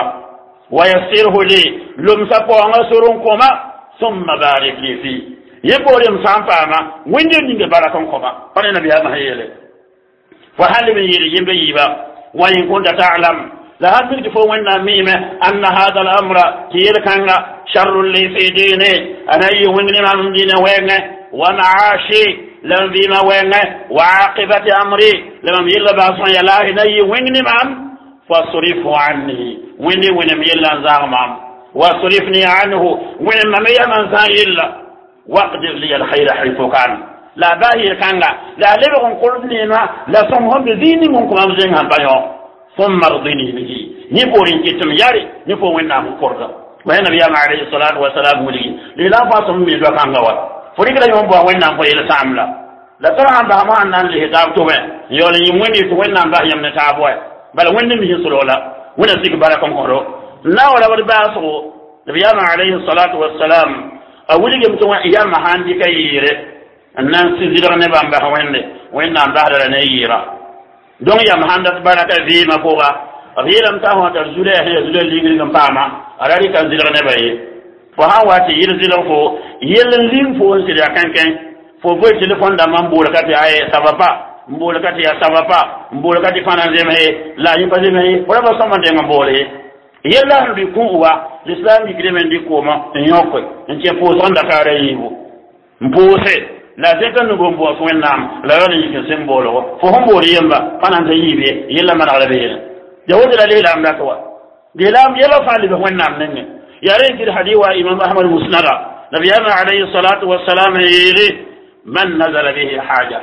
ويسره لي لم سقوا نصركما ثم بارك لي فيه يقول مسامفاما وين دي نيجي باركمكما فانا نبي هذا هيله فهل من يجي بيبا وإن كنت تعلم la hadmi ki fo wonna mime anna hadha al-amra tiyel kanga sharrul li fi dini anayi wonni mam dina wenge wa ma'ashi lam bima wenge wa aqibati amri lam yilla ba'san yalahi nayi wonni mam fasrifu anni wonni wonni yilla zagmam wasrifni anhu wonni mam yaman zayilla waqdir li al-khayr haythu kan la bahir kanga la lebon qulni ma la samhum bi dini mun kuma mzen han bayo thumma ardini bihi ni borin kitum yari ni fo wenna mu korda wa nabi ya alayhi salatu wa salam wuli li la fa sum bi do kanga wa fori kala yom bo wenna ko ila samla la tara anda ma nan li hitab to be yole ni muni to wenna ba yam na tabo bala wenna mi solola wona sik barakom ko do na wala wal baso nabi ya alayhi salatu wa salam awuli gem to ya ma handi kayire annan sidira ne bamba hawende wenna mbahara ne yira don ya mahandat baraka vi makoga abiram ta ho tar zule he zule ligri ngam pama arari kan sidira ne baye fo ha wati yir sidira fo yelen lim fo sidira kanken fo bo telefon da mambola kati ay sababa mbola kati ya sababa mbola kati fana zeme la yimba zeme wala ba sama de ngambole yella bi kuwa l'islam bi kremen di koma nyoko nche fo sonda kare yibo mpose la zeta no gombo fo nam la wala yike symbolo fo hombo yemba panan yibe yella man ala be jawdi la lela amda to de lam yella fali be wonnam nenge yare kir hadiwa imam ahmad musnada nabiyana alayhi salatu wassalam yiri man nazala bihi haja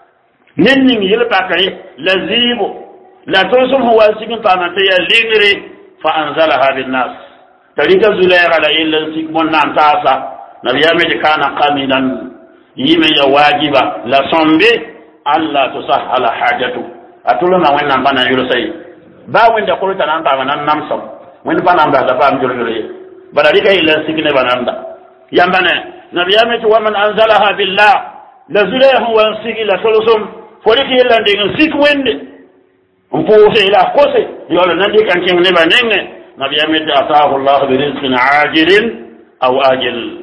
ninni yella pakari lazibu la tusum huwa sigin pamante ya lingri fa anzalaha bin nas tarika zulaira la illa sikmon nan tasa nabiyame de kana qamidan yime ya wajiba la sombe alla tusahala hajatu atulu ma wenna bana yuro sai ba wenda ko tan anta nan namsam wen bana anda da fam juro yuro bana dika illa sikine bananda yambane nabiyame to man anzalaha billah la zulahu wa sigila solusum foliki illa ndin sik wende mpo ila kose yolo nandi kan kin ne banenge nabiyame ta atahu allah bi rizqin ajilin aw ajil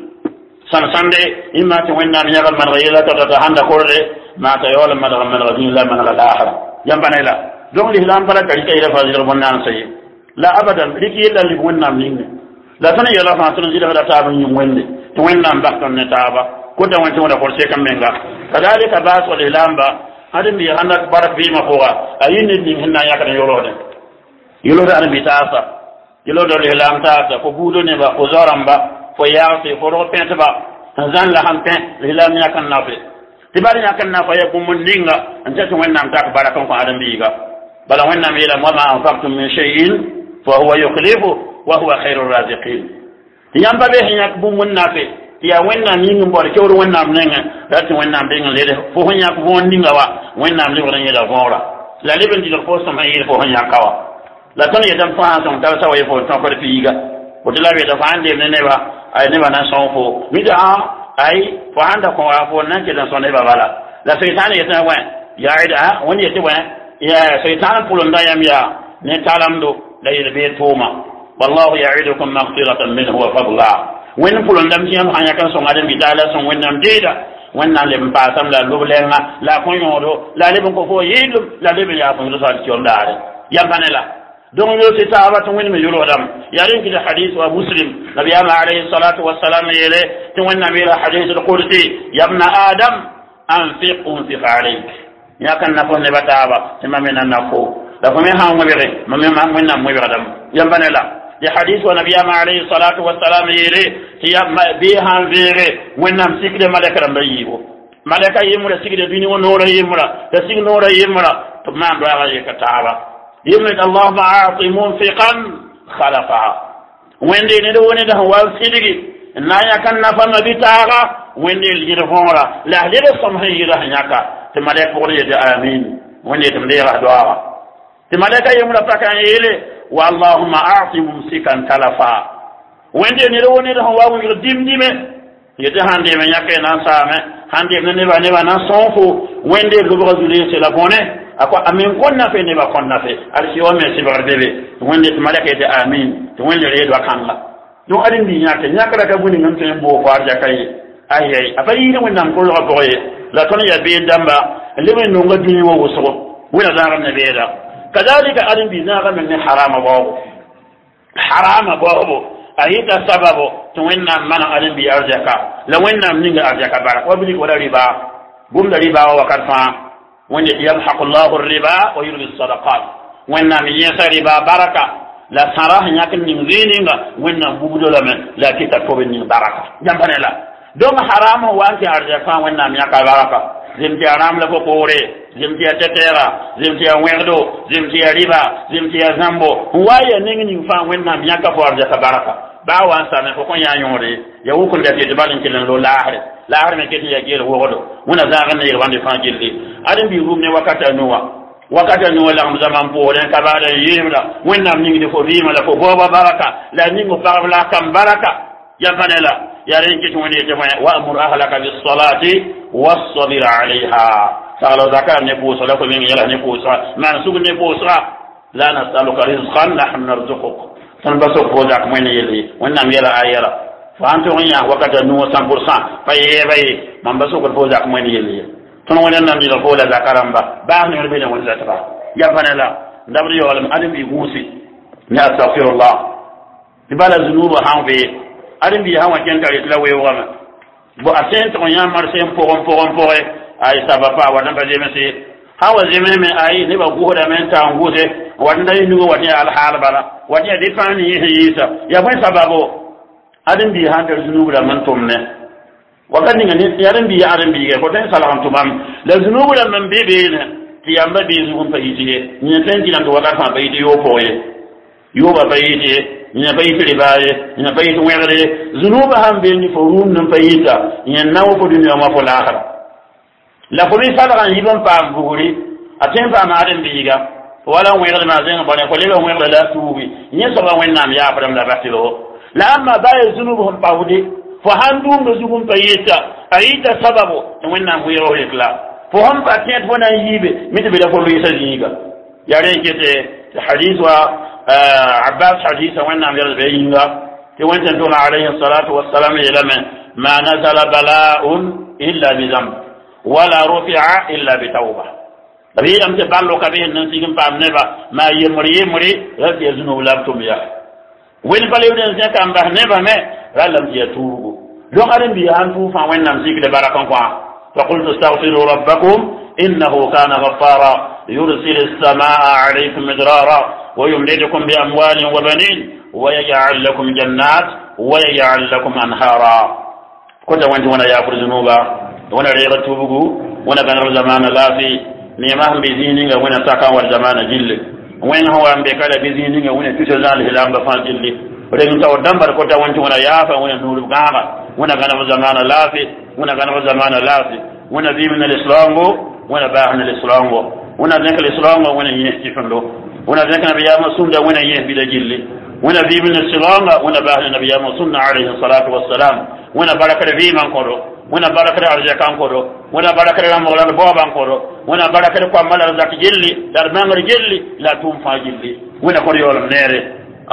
sande imma to wenna mi yagal man ghayla ta handa korre ma ta yola man ghadin la man ghadahara yambana ila donc li lam para kali kayra fazil bonnan sayi la abadan liki illa li wenna minne la tan yala fa tan jida da taban yin wende to wenna bakton ne taba ko da wanto da korse kam menga kadalika bas wal ilamba hadin bi handa barak bi ma kowa ayini ni hinna yakata yolode yolode an bi taasa yolode le lam taasa ko budo ne ba ko zoramba fo yaasi fo ro pente ba zan la hampe lilam yakan nafe tibari yakan nafa ya bumun ninga anta to wannam tak barakan ko adam biga bala wannam ila ma anfaqtum min shay'in fa huwa yukhlifu wa huwa khairur raziqin yamba be yak bumun nafe ya wannam ninga bor kewro wannam nenga dati wannam be ngale fo honya ko won ninga wa wannam li wona yela gora la leben di ko so may fo honya kawa la tan yedam fa son taw taw fo ton ko fiiga o de la be da fande ne ba ay ne bana son fo bida ay fo handa ko afo nan ke dan son ne ba bala la shaytan yata wa ya ida woni yati wa ya shaytan pulon da yam ya ne talamdo da yirbe toma wallahu ya'idukum maghfiratan minhu wa fadla wen pulon dam tiam hanya kan son adam bidala son wennam deeda wannan le mpa sam la loblenga la ko yodo la le ko fo yidum la le be ya fo so ci ondare yambanela donc yo ci taaba to woni me yoro dam yarin ki hadith wa muslim nabi alayhi salatu wassalam yele to wonna mira hadith al-qudsi ya ibn adam anfiq unfiq alayk ya kan na ko ne bataba sama men na ko da ko me ha mo bere mo me ma wonna mo bere dam yambanela ya hadith wa nabi alayhi salatu wassalam yele ya bi han bere wonna sikde malaka mbayibo malaka yimura sikde duni wono ora yimura da sig no ora yimura to ma do ala yakataaba يملك الله معاطي منفقا خلفها وين دي ندو وني ده والسيدي نا يكن نفن بتاغا وين دي الجرفورا لا دي الصمحي يراه نياكا تمالك بقول يا امين وين دي تمدي راه دعاء تمالك يملا فكان يلي واللهم اعطي ممسكا تلفا وين دي ندو وني ده واو يديم ديمه يده هاندي من يكن نسامه هاندي من نبا نسونفو وين دي لوغو دولي سي لا بوني akwa amin konna fe ne ba konna fe alsi o men sibar bebe wonde to malaka de amin to wonde redo akanga no adin di nyaka nyaka daga buni ngam ten bo fa ja kay ay afayi ne wonnam ko lo boye la ton ya be damba lebe no ngadi wo woso wala dara ne be da kadhalika arin bi zaga min harama bawo ayita sababu to wenna mana arin bi arzaka la wenna ninga arzaka bara wa bi wala riba gum da riba wa karfa wanda yamhaqu Allahu ar-riba wa yurbi as-sadaqat wenna mi yasa riba baraka la sarah nyakin ning zininga wenna bubudo la men la kita ko ben ning baraka jambane la donc harama wanti arzaka wenna mi yaka baraka zimti aram la ko kore zimti tetera zimti werdo zimti riba zimti zambo waye ning ning fa wenna mi yaka fo arzaka baraka ba wan sa me ko ya nyore ya wukul da te balin kilan lo lahar me kiti ya gel wodo muna zaga ne wande fa gilli adin bi rum ne wakata nuwa la zaman po den ka ba da yimla wenna mi ngi fo rima la fo boba baraka la ningo parla kam baraka ya fanela ya ren kitu woni jama wa amur ahlaka bis salati wasbir alaiha sala zakar ne po sala ko min yala ne po sa man sugu ne po sa la nasaluka rizqan nahnu narzuquk san baso ko dak mo ne yeli wannan yala ayara fa anto nya wakata nuwa 100% faye man baso ko dak mo ne yeli ton wannan nam dilo ko la zakaramba ba ne rebe ne won zakara ya fanela ndabri yo alam adam bi musi na astaghfirullah ibala zunuba hanbe adam bi hawa ken kare lawe wama bo asen to nya mar sen pogon ay sababa wadan ba jemesi hawa jememe ay ne ba goda men ta nguse wanda yi nugo wati al hal bala wati de fani yisa ya bai sababo adam bi handar zunubu da man tumne wakati ngani yaran bi ga ko tan salam tumam la zunubu da man bebe ne ti yamba bi zugun fa yiti ni tan ti nan to waka fa bayi yo poye yo ba bayi ni bayi ribaye ni bayi wengare zunuba ham be ni forum nan fayita ni nawo ko dunya ma fo lahar la ko ni sala kan yibon pa buguri aten pa ma adam bi ga wala wengare ma zen bone ko lebe wengare la tubi ni so ba wennam ya fadam la batilo la amma bayi zunubuhum pawdi fo handum do zugum fayita ayita sababu wennam bu yoro ikla fo hom pa tet wona yibe miti be da ko lu yiga yare kete hadith wa عباس حديث وانا امير بينغا وانت تقول عليه الصلاه والسلام الى ما نزل بلاء الا بذنب ولا رفع الا بتوبه بي ام تبالو كبه نسيغم بام نبا ما يمري رد يزنو لابتم يا وين باليو دن زكام با نبا ما لم يتوب لو قرن بي انفو فا وين نمسيك de barakan kwa فقلت استغفروا ربكم انه كان غفارا يرسل السماء عليكم مدرارا ويمددكم بأموال وبنين ويجعل لكم جنات ويجعل لكم أنهارا كنت وانت وانا يأكل ذنوبا وانا ريغة توبكو وانا كان زمان لافي نيمهم بزينيغا وانا تاكا والزمان جل وين هو أمبكال بزينيغا وانا تشزان الهلام بفان جل ولكن تاو دمبر كنت وانت وانا يافا وانا نور بقاما وانا كان زمان لافي وانا كان زمان لافي وانا ذي من الإسلام وانا باهن الإسلام وانا ذنك الإسلام وانا ينستفن له وانا ذاك نبي مسلم ده وانا يهبي دجلي وانا في من السلام وانا باه النبي مسلم عليه الصلاه والسلام وانا بركه في من قرو وانا بركه ارجاكان قرو وانا بركه مولانا بابا قرو وانا بركه كمال رزق جلي دربان جلي لا تنفع جلي وانا قريو النير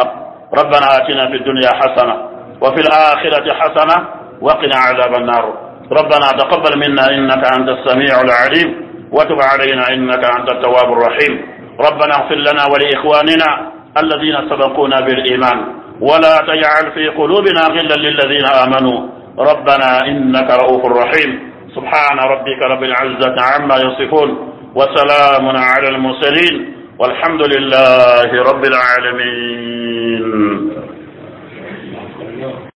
ربنا آتنا في الدنيا حسنه وفي الاخره حسنه وقنا عذاب النار ربنا تقبل منا انك انت السميع العليم وتب علينا انك انت التواب الرحيم ربنا اغفر لنا ولإخواننا الذين سبقونا بالإيمان ولا تجعل في قلوبنا غلا للذين آمنوا ربنا إنك رؤوف رحيم سبحان ربك رب العزة عما يصفون وسلام على المرسلين والحمد لله رب العالمين